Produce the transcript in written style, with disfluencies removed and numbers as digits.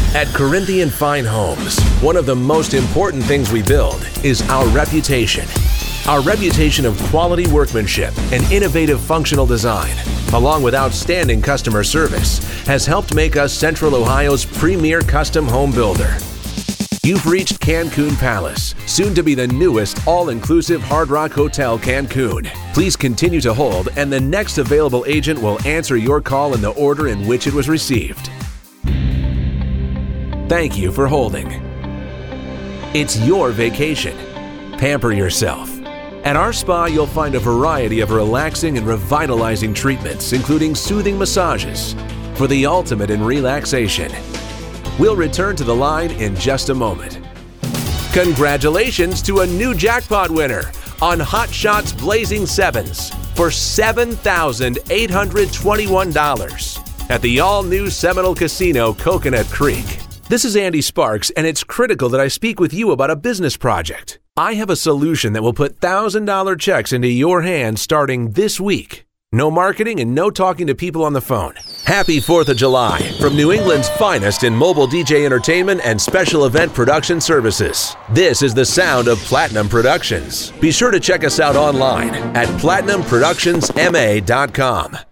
At Corinthian Fine Homes, one of the most important things we build is our reputation. Our reputation of quality workmanship and innovative functional design, along with outstanding customer service, has helped make us Central Ohio's premier custom home builder. You've reached Cancun Palace, soon to be the newest all-inclusive Hard Rock Hotel Cancun. Please continue to hold, and the next available agent will answer your call in the order in which it was received. Thank you for holding. It's your vacation. Pamper yourself. At our spa, you'll find a variety of relaxing and revitalizing treatments, including soothing massages, for the ultimate in relaxation. We'll return to the line in just a moment. Congratulations to a new jackpot winner on Hot Shots Blazing Sevens for $7,821 at the all-new Seminole Casino, Coconut Creek. This is Andy Sparks, and it's critical that I speak with you about a business project. I have a solution that will put $1,000 checks into your hands starting this week. No marketing and no talking to people on the phone. Happy 4th of July from New England's finest in mobile DJ entertainment and special event production services. This is the sound of Platinum Productions. Be sure to check us out online at platinumproductionsma.com.